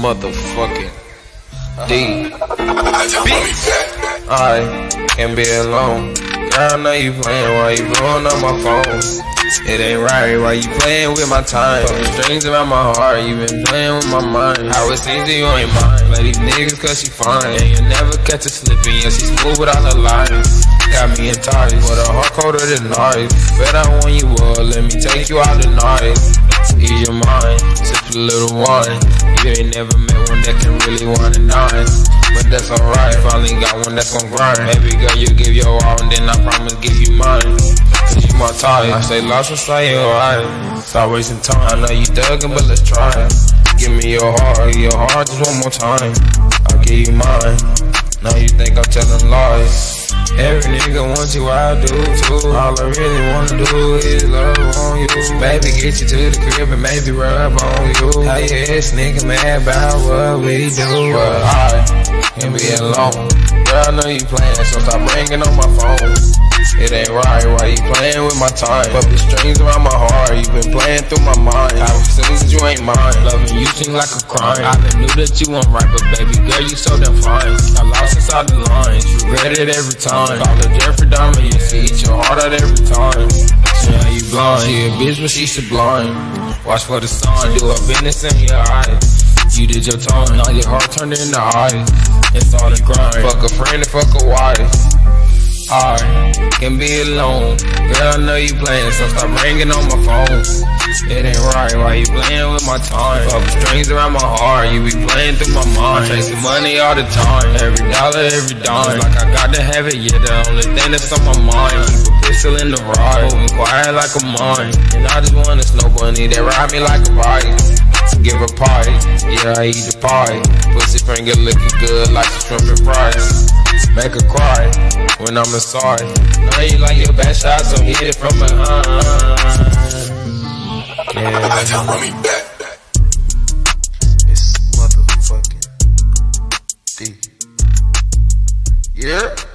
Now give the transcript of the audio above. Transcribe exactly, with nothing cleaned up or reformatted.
motherfucking D. I can't be alone. Girl, I know you playing while you blowing up my phone. It ain't right while you playing with my time. Fucking strings around my heart, you been playing with my mind. How it seems that you ain't mine. Play these niggas cause she fine. And you never catch her slipping, yeah, she smooth without her lines. Got me enticed with a heart colder than ice. Bet I want you up, let me take you out tonight. Ease your mind, sip a little wine. You ain't never met one that can really want it nice. But that's alright, finally got one that's gon' grind. Baby girl, you give your all and then I promise give you mine. Cause you my type, I stay lost inside your eyes. Stop wasting time, I know you thuggin', but let's try. Give me your heart, your heart just one more time. I'll give you mine, now you think I'm telling lies. Every nigga wants you, I do too. All I really wanna do is love on you. Baby, get you to the crib and maybe rub on you. How you ass nigga mad about what we do? But I can't be alone. Girl, I know you playing, so stop ringing on my phone. It ain't right, why you playing with my time? Puppet strings around my heart, you been playing through my mind. How it seems that you ain't mine. Loving you seem like a crime. I been knew that you weren't right, but baby girl, you so damn fine. I lost inside the lines, regret it every time. Call her Jeffrey Dahmer, you see, eat your heart out every time. See how you blind, she a bitch but she sublime. Watch for the sign, do a business in your eyes. You did your time, now your heart turned into ice. It's all the grind, fuck a friend and fuck a wife. I can be alone. Girl, I know you playing, so stop ringing on my phone. It ain't right, why you playing with my time? Fuck strings around my heart, you be playing through my mind. Chasing money all the time, every dollar, every dime. Like I got to have it, yeah, the only thing that's on my mind. Keep a pistol in the ride, moving quiet like a mine. And I just want a snow bunny that ride me like a bike. Give her pie, yeah, I eat the pie. Pussy finger looking good like a shrimp and fries. Make her cry when I'm inside. Know you like your best shot, so hit it from behind. Yeah, I can run me back. It's motherfucking D. Yeah.